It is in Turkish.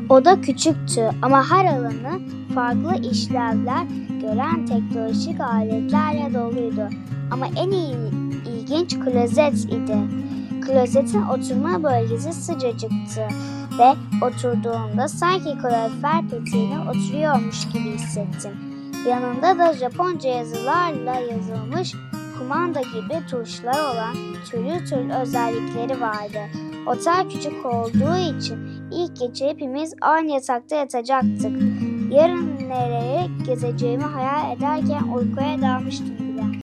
Oda küçüktü ama her alanı farklı işlevler gören teknolojik aletlerle doluydu. Ama en ilginç klozet idi. Klozetin oturma bölgesi sıcacıktı ve oturduğumda sanki kalorifer peteğine oturuyormuş gibi hissettim. Yanında da Japonca yazılarla yazılmış kumanda gibi tuşlar olan türlü özellikleri vardı. Otel küçük olduğu için ilk gece hepimiz aynı yatakta yatacaktık. Yarın nereye gezeceğimi hayal ederken uykuya dalmıştım.